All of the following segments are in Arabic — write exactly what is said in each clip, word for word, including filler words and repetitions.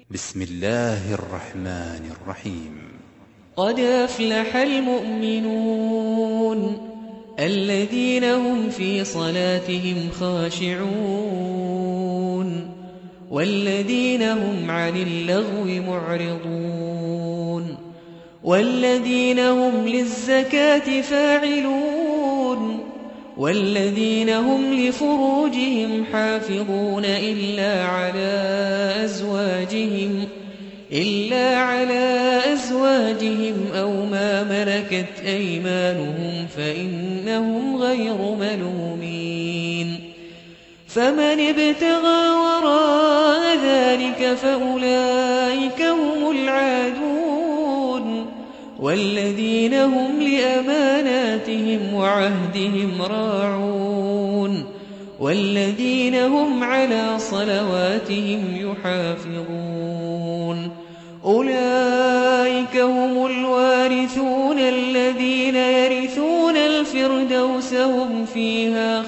بسم الله الرحمن الرحيم. قد أفلح المؤمنون الذين هم في صلاتهم خاشعون والذين هم عن اللغو معرضون والذين هم للزكاة فاعلون والذين هم لفروجهم حافظون إلا على أزواجهم إلا على أزواجهم أو ما ملكت أيمانهم فإنهم غير ملومين. فمن ابتغى وراء ذلك فأولئك هم العادون والذين هم لأماناتهم وعهدهم راعون والذين هم على صلواتهم يحافظون. أولئك هم الوارثون الذين يرثون الفردوس هم فيها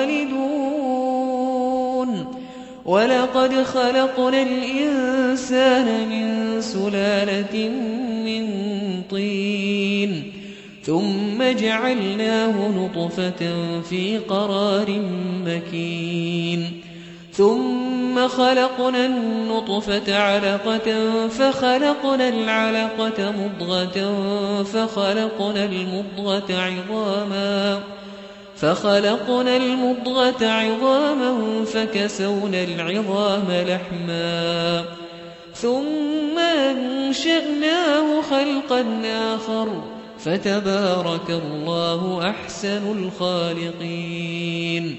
خالدون. ولقد خلقنا الإنسان من سلالة من طين ثم جعلناه نطفة في قرار مكين ثم خلقنا النطفة علقة فخلقنا العلقة مضغة فخلقنا المضغة عظاما فخلقنا المضغة عظاما فكسونا العظام لحما ثم أنشأناه خلقا آخر فتبارك الله أحسن الخالقين.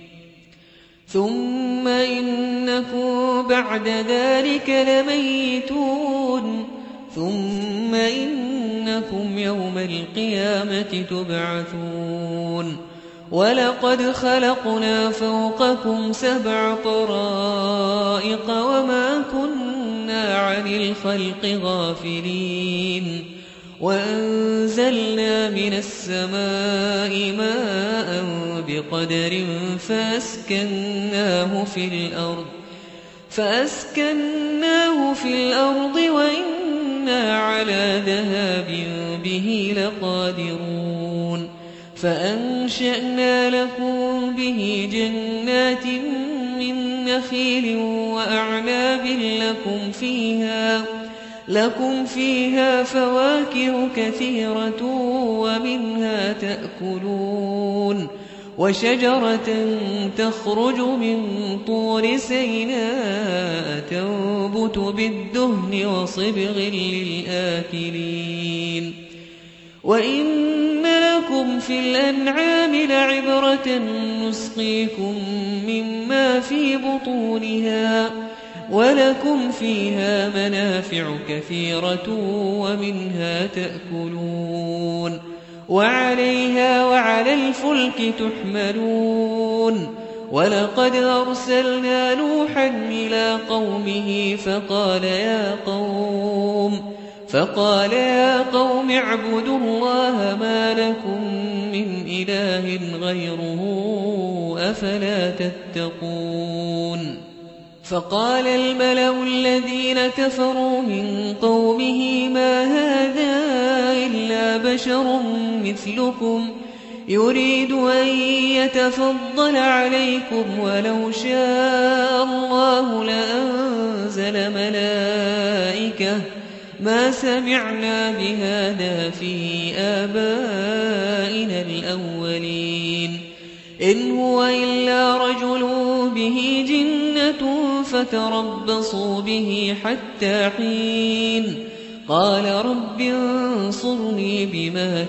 ثم إنكم بعد ذلك لميتون ثم إنكم يوم القيامة تبعثون. ولقد خلقنا فوقكم سبع طرائق وما كنا عن الخلق غافلين وأنزلنا من السماء ماء بقدر فأسكناه في الأرض فأسكناه في الأرض وإنا على ذهاب به لقادرون. فأنشأنا لكم به جنات من نخيل وأعناب لكم فيها لكم فيها فواكه كثيرة ومنها تأكلون وشجرة تخرج من طور سيناء تنبت بالدهن وصبغ للآكلين. وإن لكم في الأنعام لعبرة نسقيكم مما في بطونها ولكم فيها منافع كثيرة ومنها تأكلون وعليها وعلى الفلك تحملون. ولقد أرسلنا نوحا إلى قومه فقال يا قوم فقال يا قوم اعبدوا الله ما لكم من إله غيره أفلا تتقون. فقال الملأ الذين كفروا من قومه ما هذا إلا بشر مثلكم يريد أن يتفضل عليكم ولو شاء الله لأنزل ملائكة ما سمعنا بهذا في آبائنا الأولين إن هو إلا رجل به جنة فتربصوا به حتى حين. قال رب انصرني بما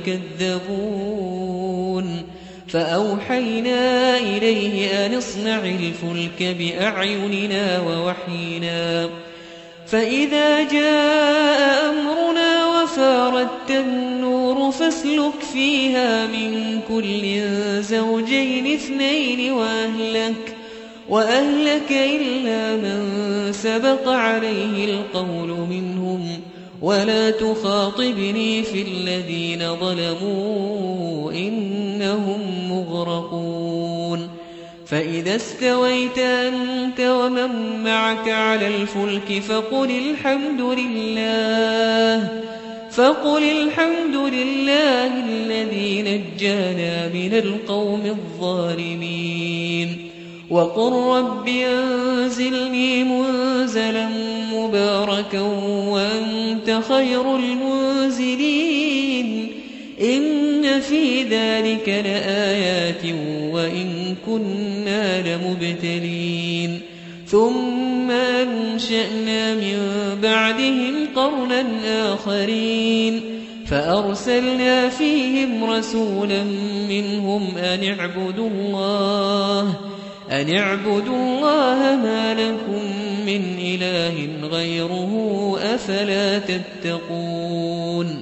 كذبون. فأوحينا إليه أن اصنع الفلك بأعيننا ووحينا فإذا جاء أمرنا وفاردت النور فاسلك فيها من كل زوجين اثنين وأهلك وأهلك إلا من سبق عليه القول منهم ولا تخاطبني في الذين ظلموا إنهم مغرقون. فإذا استويت أنت ومن معك على الفلك فقل الحمد لله فقل الحمد لله الذي نجانا من القوم الظالمين وقل رب أنزلني منزلا مباركا وأنت خير المنزلين إن في ذلك لآيات وإن كنا لمبتلين ثم أنشأنا من بعدهم قرنا آخرين فأرسلنا فيهم رسولا منهم أن اعبدوا الله أن اعبدوا الله ما لكم من إله غيره أفلا تتقون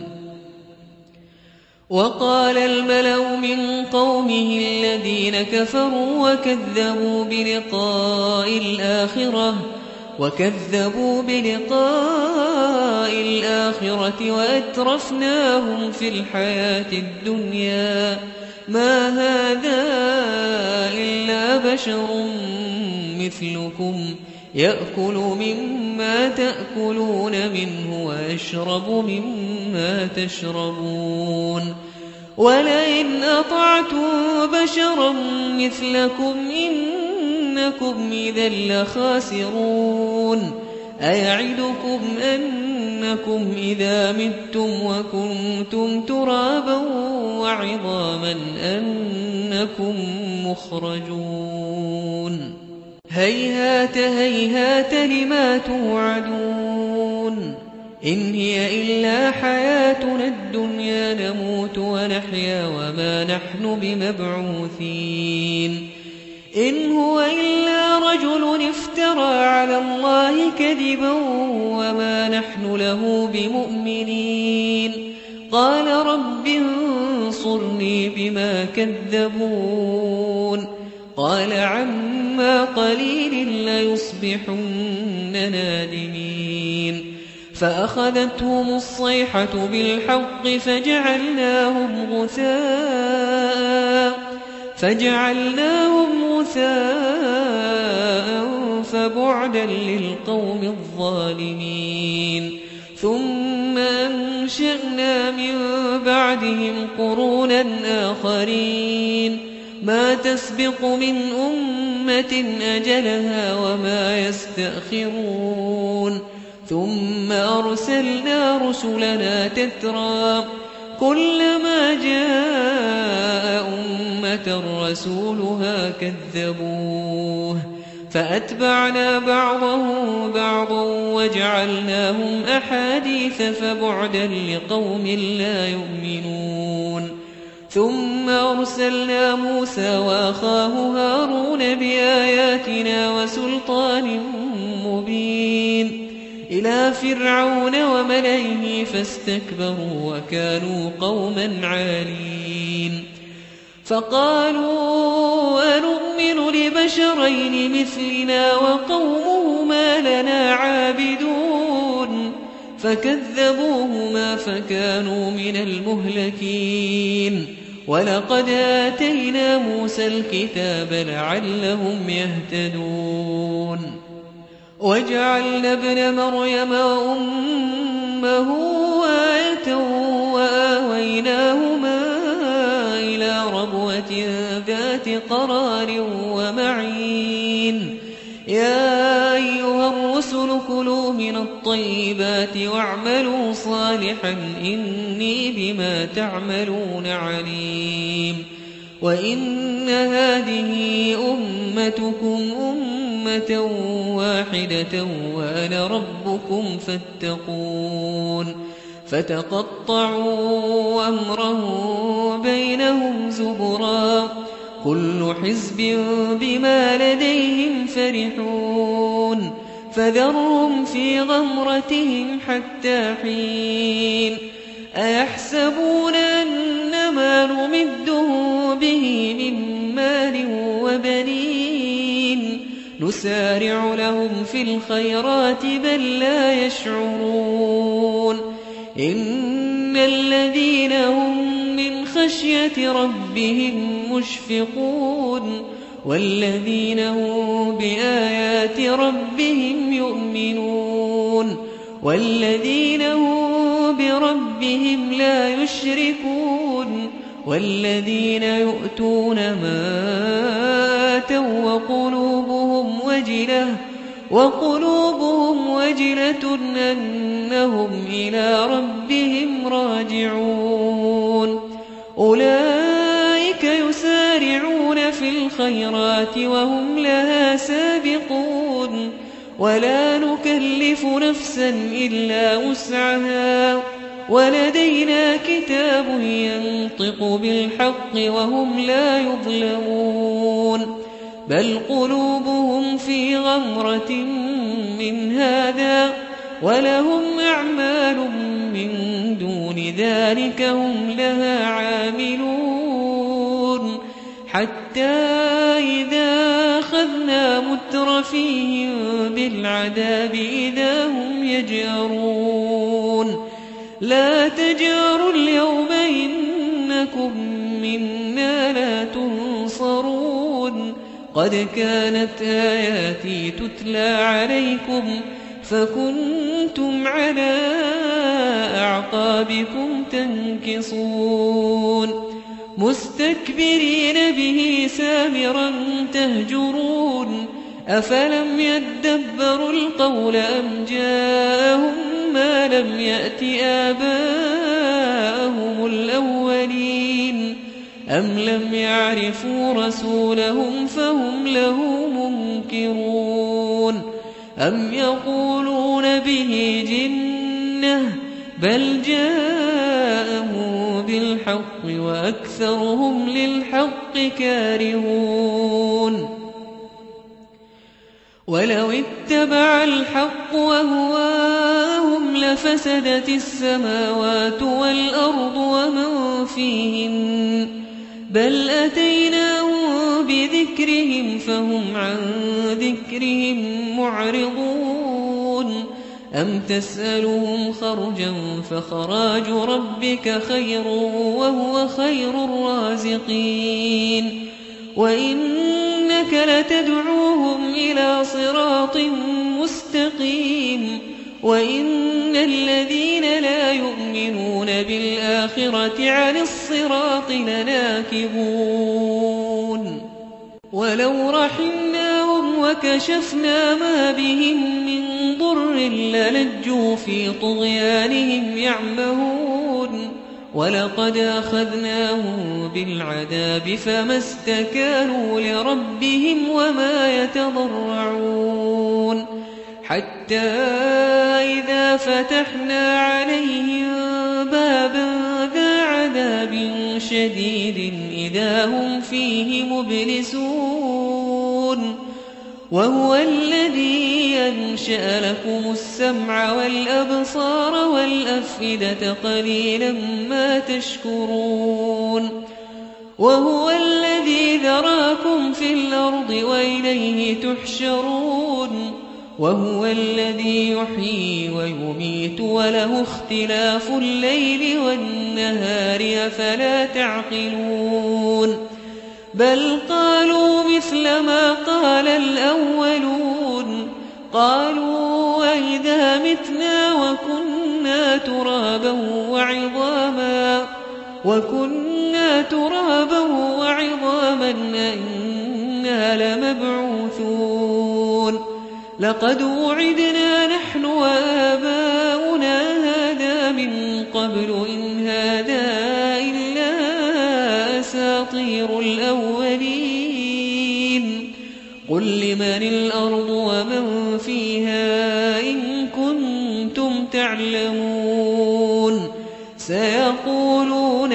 وقال الملأ من قومه الذين كفروا وكذبوا بلقاء الآخرة وكذبوا بلقاء الآخرة وأترفناهم في الحياة الدنيا ما هذا إلا بشر مثلكم يأكل مما تأكلون منه ويشرب مما تشربون ولئن أطعتم بشرا مثلكم إنكم إذا لخاسرون أيعدكم أنكم إذا متم وكنتم ترابا وعظاما أنكم مخرجون هيهات هيهات لما توعدون إن هي إلا حياتنا الدنيا نموت ونحيا وما نحن بمبعوثين إن هو إلا رجل افترى على الله كذبا وما نحن له بمؤمنين قال رب انصرني بما كذبون قال عما قليل ليصبحن نادمين فأخذتهم الصيحة بالحق فجعلناهم غثاء فجعلناهم غثاء فبعدا للقوم الظالمين ثم أنشأنا من بعدهم قرونا آخرين ما تسبق من أمة أجلها وما يستأخرون ثم أرسلنا رسلنا تترى كلما جاء أمة رسولها كذبوه فأتبعنا بعضهم بعضا وجعلناهم أحاديث فبعدا لقوم لا يؤمنون ثم أرسلنا موسى وأخاه هارون بآياتنا وسلطان مبين إلى فرعون وملئه فاستكبروا وكانوا قوما عالين فقالوا أنؤمن لبشرين مثلنا وقومهما لنا عابدون فكذبوهما فكانوا من المهلكين ولقد آتينا موسى الكتاب لعلهم يهتدون وجعلنا ابن مريم وأمه آية وآويناهما إلى ربوة ذات قرار ومعين يا أيها الرسل كلوا من الطيبات واعملوا صالحا إني بما تعملون عليم وإن هذه أمتكم أمة واحدة وأنا ربكم فاتقون فتقطعوا أمرهم بينهم زبرا كل حزب بما لديهم فرحون فذرهم في غمرتهم حتى حين أيحسبون أن ما نمدهم به من مال وبنين نسارع لهم في الخيرات بل لا يشعرون إن الذين هم من خشية ربهم مشفقون والذين هم بآيات ربهم يؤمنون والذين هم بربهم لا يشركون والذين يؤتون ما آتوا وقلوبهم وجلة وقلوبهم وجلة أنهم إلى ربهم راجعون أولئك يسارعون في الخيرات وهم لها سابقون ولا نكلف نفسا إلا وسعها ولدينا كتاب ينطق بالحق وهم لا يظلمون بل قلوبهم في غمرة من هذا ولهم أعمال من دون ذلك هم لها عاملون حتى إذا أخذنا مترفيهم بالعذاب إذا هم يجأرون لا تجأروا اليوم إنكم منا لا تنصرون قد كانت آياتي تتلى عليكم فكنتم على أعقابكم تنكصون مستكبرين به سامرا تهجرون أفلم يدبروا القول أم جاءهم ما لم يأت آباءهم الأولين أم لم يعرفوا رسولهم فهم له منكرون أم يقولون به جنة بل جاءه بالحق وأكثرهم للحق كارهون ولو اتبع الحق وهواهم لفسدت السماوات والأرض ومن فيهن بل أتيناهم بذكرهم فهم عن ذكرهم معرضون أم تسألهم خرجا فخراج ربك خير وهو خير الرازقين وإنك لتدعوهم إلى صراط مستقيم وإن الذين لا يؤمنون بالآخرة عن الصراط لناكبون ولو رحمناهم وكشفنا ما بهم من ضر للجوا في طغيانهم يعمهون ولقد أخذناهم بالعذاب فما استكانوا لربهم وما يتضرعون حتى إذا فتحنا عليهم بابا ذا عذاب شديد إذا هم فيه مبلسون وهو الذي أنشأ لكم السمع والأبصار والأفئدة قليلا ما تشكرون وهو الذي ذراكم في الأرض وإليه تحشرون وهو الذي يحيي ويميت وله اختلاف الليل والنهار أفلا تعقلون بل قالوا مثل ما قال الأولون قالوا وإذا متنا وكنا ترابا وعظاما وكنا ترابا وعظاما أئنا لمبعوثون لقد وعدنا نحن وآباؤنا هذا من قبل إن هذا إلا أساطير الأولين قل لمن الأرض ومن فيها إن كنتم تعلمون سيقولون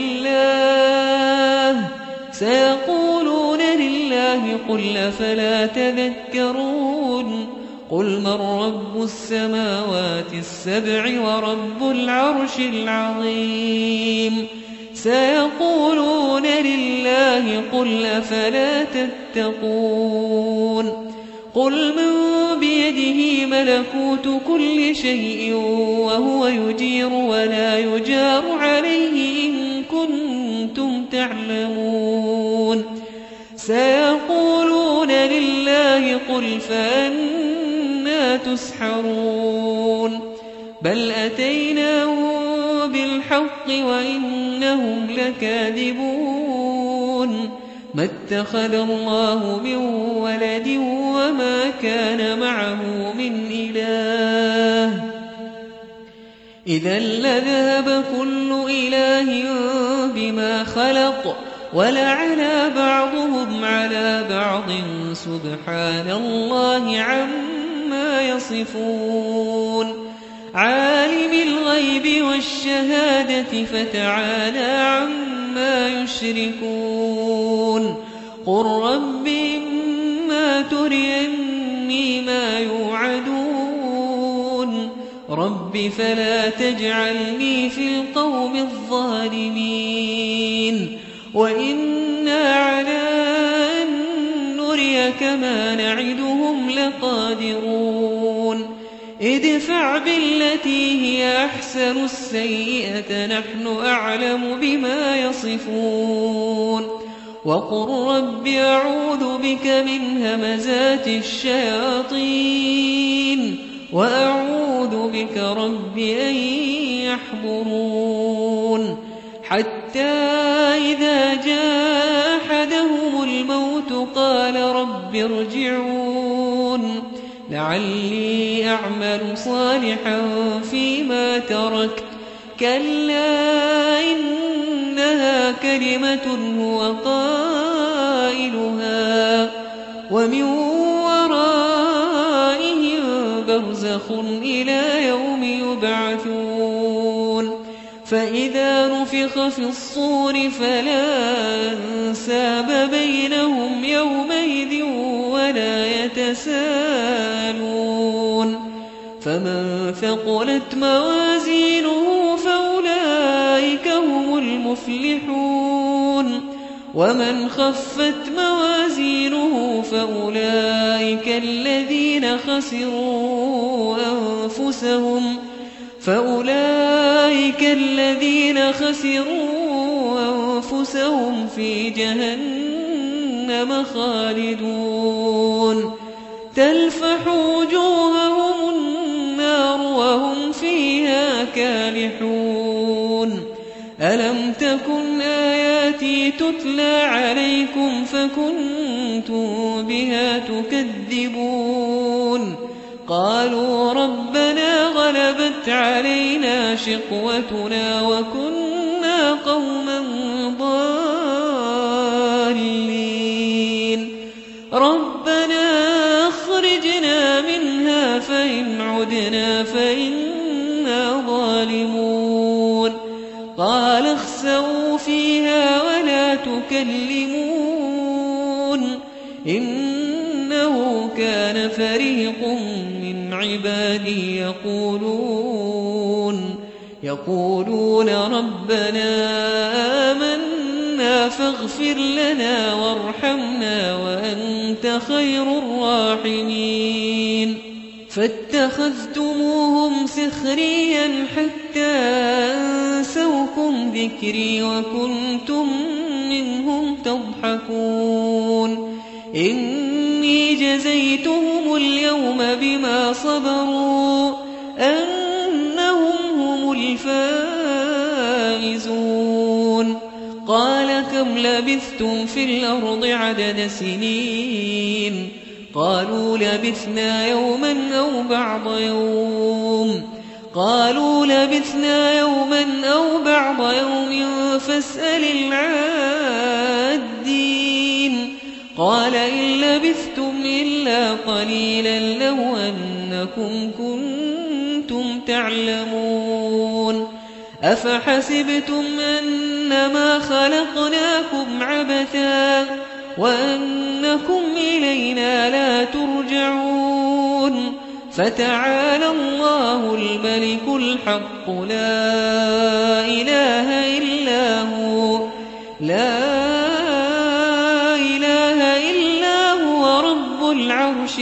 لله سيقولون لله قل أفلا تذكرون قل من رب السماوات السبع ورب العرش العظيم سيقولون لله قل أفلا تتقون قل من بيده ملكوت كل شيء وهو يجير ولا يجار عليه إن كنتم تعلمون سيقولون بل أتيناهم بالحق وإنهم لكاذبون ما اتخذ الله من ولد وما كان معه من إله إذا لذهب كل إله بما خلق ولعلى بعضهم على بعض سبحان الله عما يصفون عالم الغيب والشهادة فتعالى عما يشركون قل رب إما تريني ما يوعدون رب فلا تجعلني في القوم الظالمين وإنا على أن نريك ما نعدهم لقادرون ادفع بالتي هي أحسن السيئة نحن أعلم بما يصفون وقل رب أعوذ بك من همزات الشياطين وأعوذ بك رب أن يحضرون حتى إذا جاء أحدهم الموت قال رب ارجعون لعلي أعمل صالحا فيما تركت كلا إنها كلمة هو قائلها ومن ورائهم برزخ إلى يوم يبعثون فإذا نفخ في الصور فلا أنساب بينهم يومئذ ولا يتساءلون فمن ثقلت موازينه فأولئك هم المفلحون ومن خفت موازينه فأولئك الذين خسروا أنفسهم فأولئك الذين خسروا أنفسهم في جهنم خالدون تلفح وجوههم النار وهم فيها كالحون ألم تكن آياتي تتلى عليكم فكنتم بها تكذبون قالوا ربنا غلبت علينا شقوتنا وكنا قوما ضالين ربنا أخرجنا منها فإن عدنا فإنا ظالمون قال اخسئوا فيها ولا تكلمون إنه كان فريق من عبادي يقولون يقولون ربنا آمنا فاغفر لنا وارحمنا وأنت خير الراحمين فاتخذتموهم سخريا حتى أنسوكم ذكري وكنتم منهم تضحكون إني جزيتهم اليوم بما صبروا أنهم هم الفائزون قال كم لبثتم في الأرض عدد سنين قالوا لبثنا يوما أو بعض يوم قالوا لبثنا يوما أو بعض يوم فاسأل العادين قال إن لبثتم إلا قليلا لو أنكم كنتم تعلمون أفحسبتم أنما خلقناكم عبثا وأنكم إلينا لا ترجعون فتعالى الله الملك الحق لا إله إلا هو لا إله إلا هو رب العرش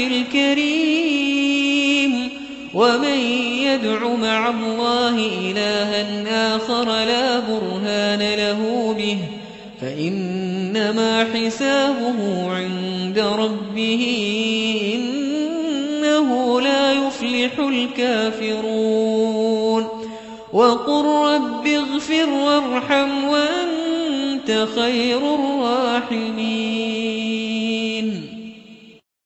الكريم ومن يدع مع الله إلها آخر لا برهان له به فإنما حسابه عند ربه إنه لا يفلح الكافرون وقل رب اغفر وارحم وأنت خير الراحمين.